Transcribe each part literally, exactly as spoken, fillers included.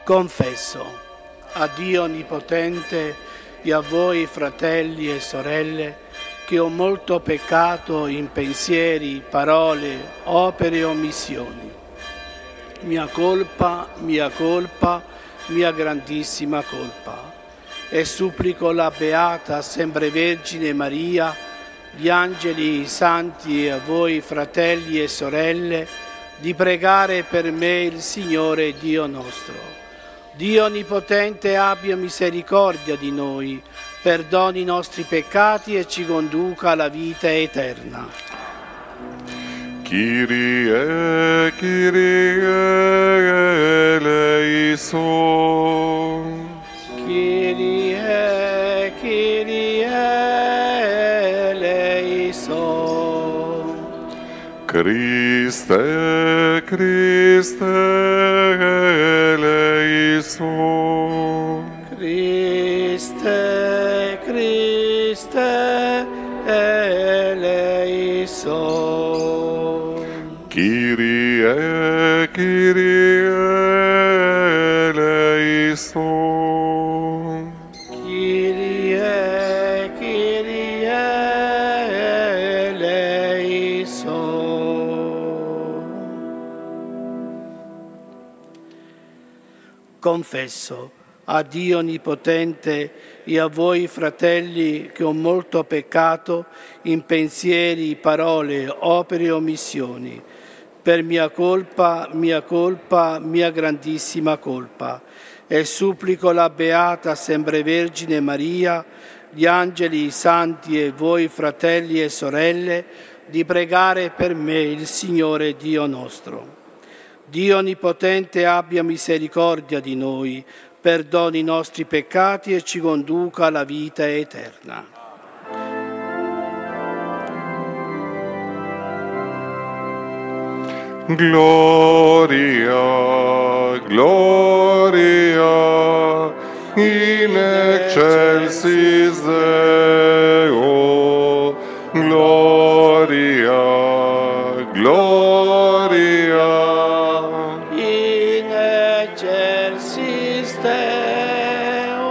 Confesso a Dio Onnipotente e a voi fratelli e sorelle che ho molto peccato in pensieri, parole, opere e omissioni. Mia colpa, mia colpa, mia grandissima colpa. E supplico la Beata Sempre Vergine Maria, gli angeli, i santi e a voi fratelli e sorelle di pregare per me il Signore Dio nostro. Dio Onnipotente abbia misericordia di noi, perdoni i nostri peccati e ci conduca alla vita eterna. Kyrie, Kyrie eleison. Kyrie, Kyrie eleison. Christe, Christe eleison. Christe, Christe eleison. Kyrie, Kyrie eleison. Kyrie, Kyrie eleison. Confesso a Dio Onnipotente e a voi fratelli che ho molto peccato in pensieri, parole, opere e omissioni, per mia colpa, mia colpa, mia grandissima colpa. E supplico la Beata Sempre Vergine Maria, gli angeli, i santi e voi fratelli e sorelle di pregare per me il Signore Dio nostro. Dio Onnipotente abbia misericordia di noi, perdoni i nostri peccati e ci conduca alla vita eterna. Gloria, gloria, in excelsis Deo. Gloria, gloria, In excelsis Deo.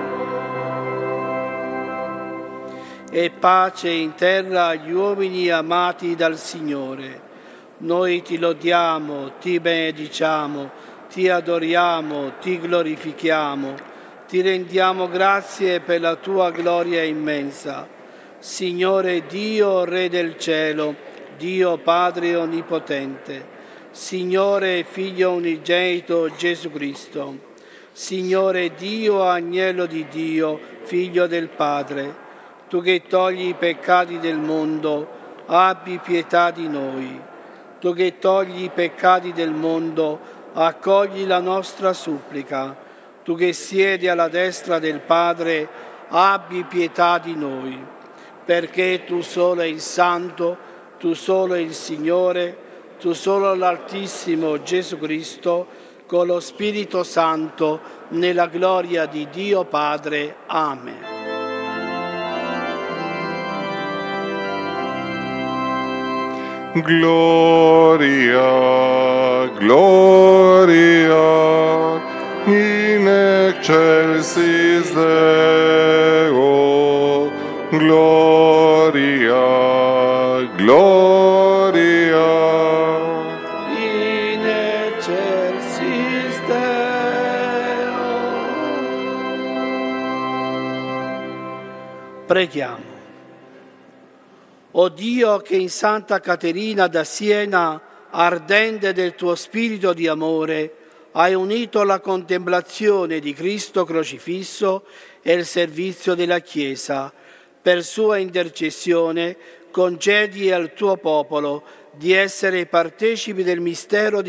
E pace in terra agli uomini amati dal Signore. Noi ti lodiamo, ti benediciamo, ti adoriamo, ti glorifichiamo, ti rendiamo grazie per la tua gloria immensa. Signore Dio, Re del cielo, Dio Padre Onnipotente, Signore e Figlio unigenito Gesù Cristo, Signore Dio, Agnello di Dio, Figlio del Padre, tu che togli i peccati del mondo, abbi pietà di noi. Tu che togli i peccati del mondo, accogli la nostra supplica. Tu che siedi alla destra del Padre, abbi pietà di noi. Perché tu solo è il Santo, tu solo è il Signore, tu solo l'Altissimo Gesù Cristo, con lo Spirito Santo, nella gloria di Dio Padre. Amen. gloria, gloria, in excelsis Deo. Gloria, gloria, In excelsis Deo. Preghiamo. O Dio, che in Santa Caterina da Siena, ardente del tuo spirito di amore, hai unito la contemplazione di Cristo crocifisso e il servizio della Chiesa, per sua intercessione concedi al tuo popolo di essere partecipi del mistero di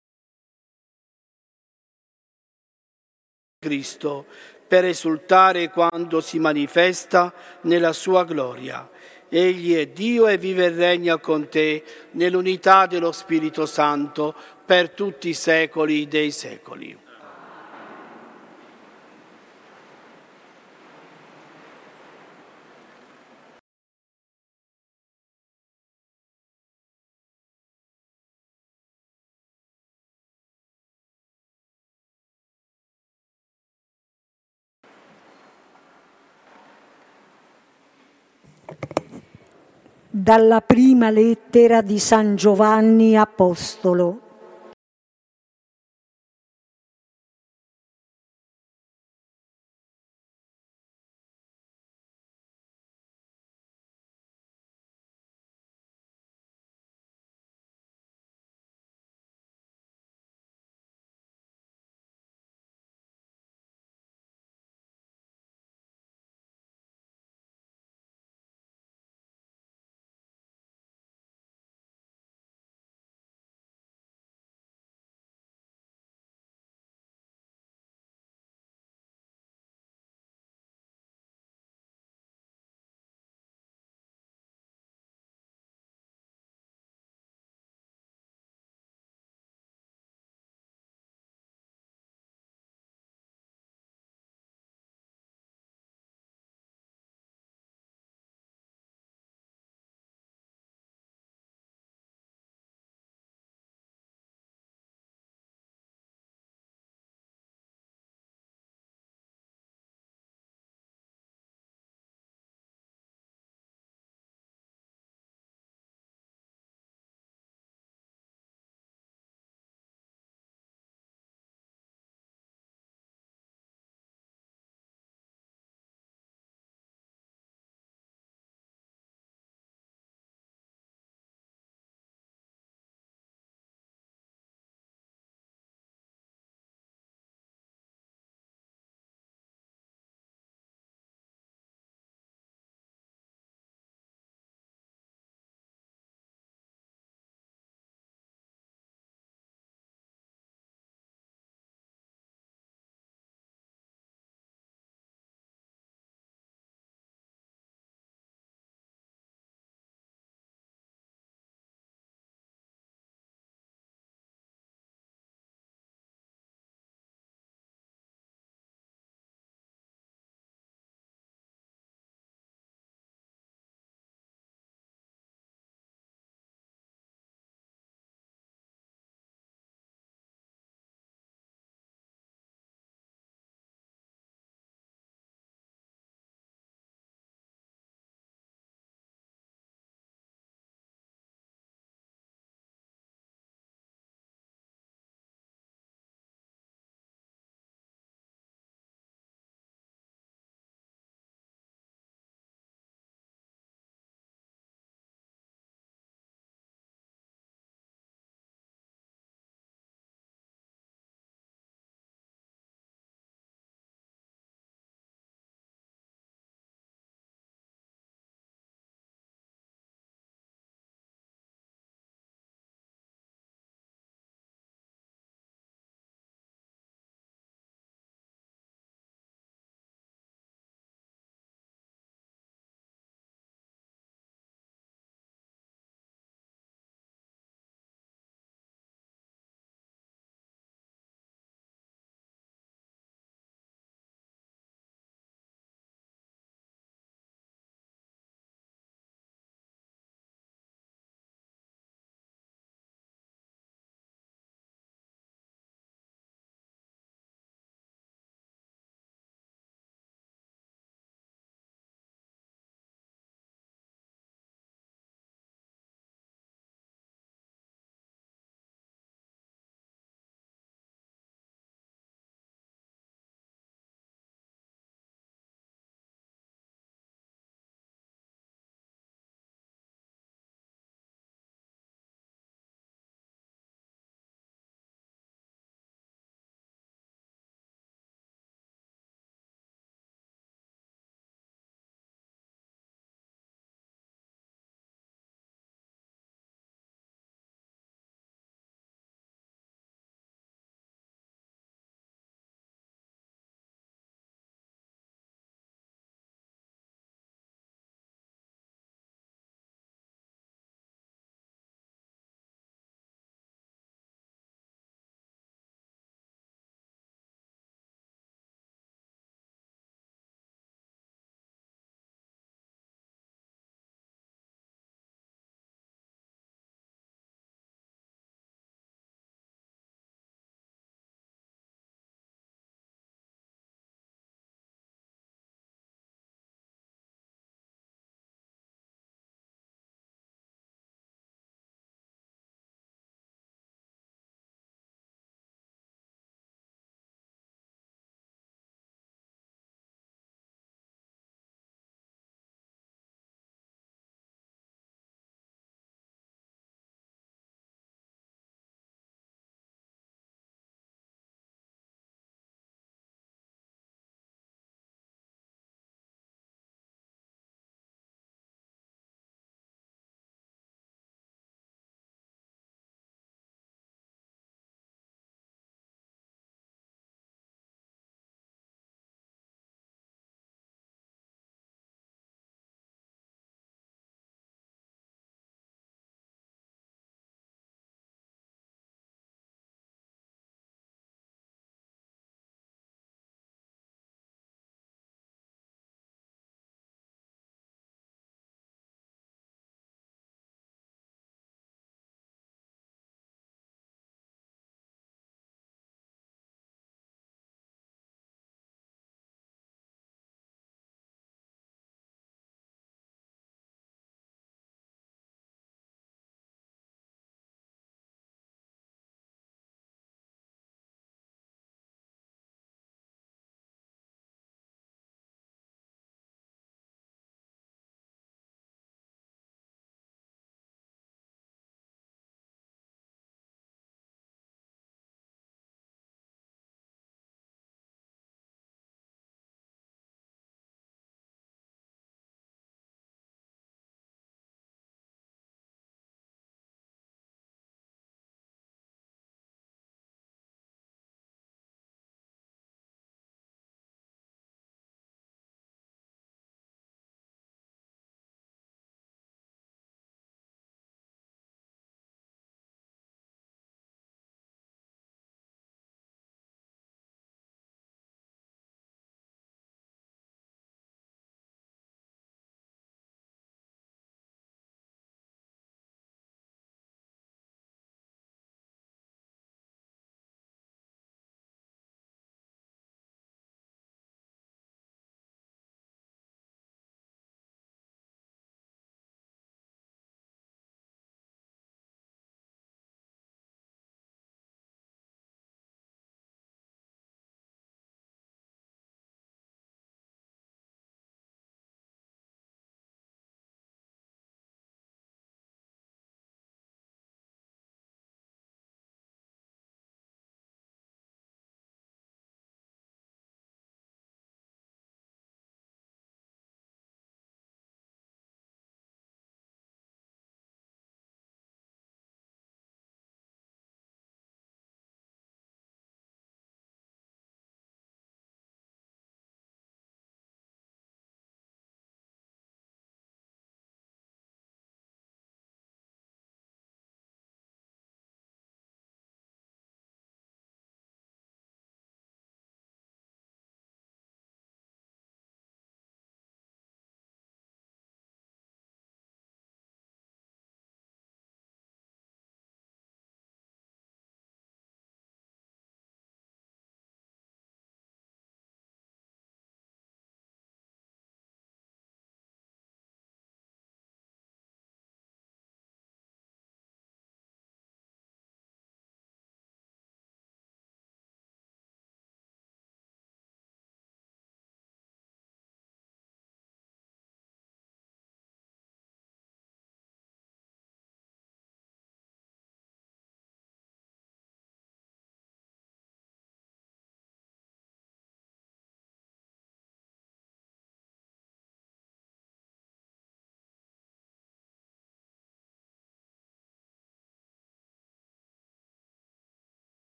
Cristo, per esultare quando si manifesta nella sua gloria. Egli è Dio e vive e regna con te nell'unità dello Spirito Santo per tutti i secoli dei secoli. Dalla prima lettera di San Giovanni Apostolo.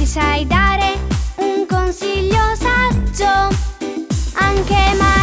sai dare un consiglio saggio, anche Maria